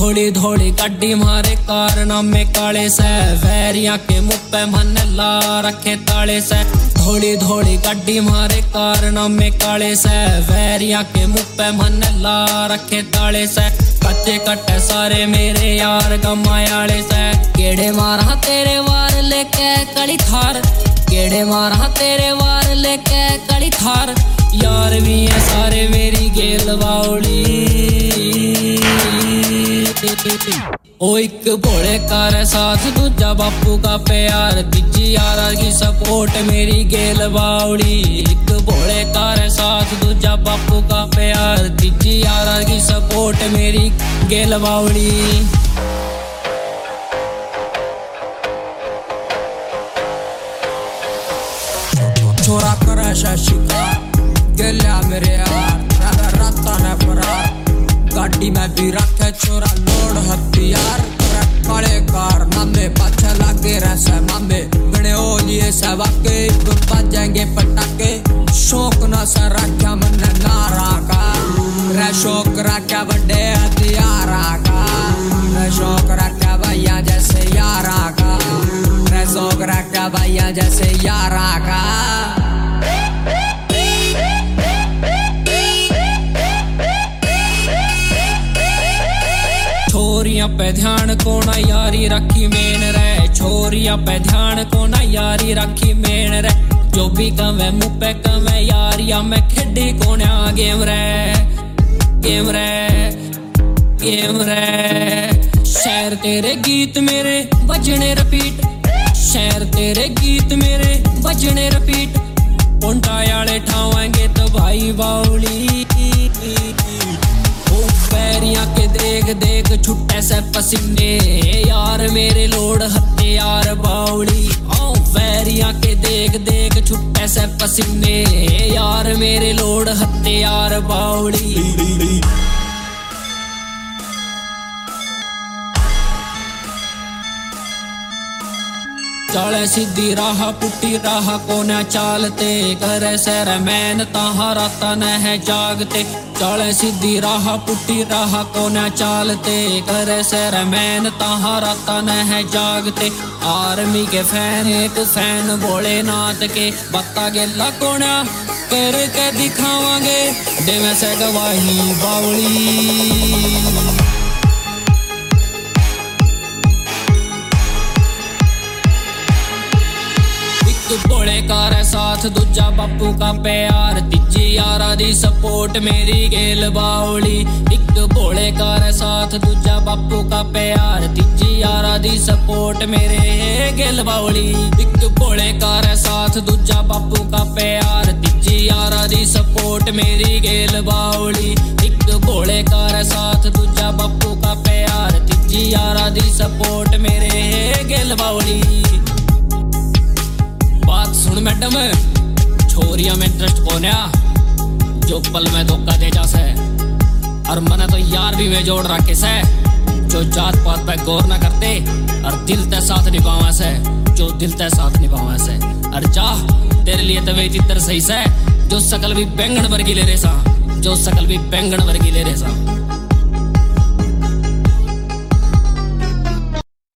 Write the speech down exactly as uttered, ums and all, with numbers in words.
धोड़ी धोड़ी गड्डी मारे कारनामे काले से वैरिया के मुँह पे मन ला रखे ताले से धोड़ी धोड़ी गड्डी मारे कारनामे काले से वैरिया के मुँह पे मन ला रखे ताले से कच्चे कट्टे सारे मेरे यार गमायाले से केड़े मारा तेरे वार लेके कड़ी थार केड़े मारा तेरे वार लेके कड़ी थार यार भी है सारे मेरी गेल बाउली ओ एक भोले कार साथ दूजा बापू का प्यार तीजी यारा की सपोर्ट मेरी गेल बाउली एक भोले कार साथ दूजा बापू का प्यार तीजी यारा की सपोर्ट मेरी गेल बाउली छोरा करे शिकार गेलिया मेरे यार तेरा राता ने फरार गाड़ी में भी रखे छोरा लोड हथियार काले कार नामे पाछे लागे रहे मामे गणे हो लिए से वाके बजेंगे पटाके शौक न से रखा मन नारा का रे शौक रखा बड़े हथियारा का रे शौक रखा भैया जैसे यारा का रे शौक रखा भैया जैसे यारा का छोरिया पे ध्यान कोना यारी रखी मेन रे छोरिया पे ध्यान कोना यारी रखी मेन रे जो भी कमे मुँह पे कमे यारिया मैं खेडी कोना गेम रे गेम रे गेम रे शहर तेरे गीत मेरे बजने रिपीट शहर तेरे गीत मेरे बजने रिपीट पोंटायाले ठावेंगे तो भाई बाउली पैरियां के देख देख छुट्टे से पसीने यार मेरे लोड हथियार बाउली ओ पैरियां के देख देख छुट्टे से पसीने यार मेरे लोड हथियार बाउली चले सीधी राह पुट्टी राह कोना चालते करे सर मैन ताहारा तन है जागते चले सीधी राह पुट्टी राह कोना चालते करे सर मैन ताहारा तन है जागते आर्मी के फैन एक फैन भोलेनाथ के बत्ता गेला कोना कर के दिखावांगे देवे से गवाही बाउली भोले कार साथ दूजा बापू का प्यार तीजी यारा दी सपोर्ट मेरी गेल बाउली एक भोले कार साथ दूजा बापू का प्यार तीजी यारा दी सपोर्ट मेरे गेल बाउली एक भोले कार साथ दूजा बापू का प्यार तीजी यारा दी सपोर्ट मेरी गेल बाउली एक भोले कार साथ दूजा बापू का प्यार तीजी यारा दी सपोर्ट मेरे गेल बाउली बात सुन मैडम छोरिया में इंटरेस्ट कोन्या जो पल में धोखा दे जा से और मने तो यार भी में जोड़ रखे से जो जात पात पे गौर न करते और दिल ते साथ निभावा से जो दिल ते साथ निभावा से और जा तेरे लिए तो वे चित्र सही से जो सकल भी बैंगन वर्गी ले रे सा जो सकल भी बैंगन वर्गी ले रे सा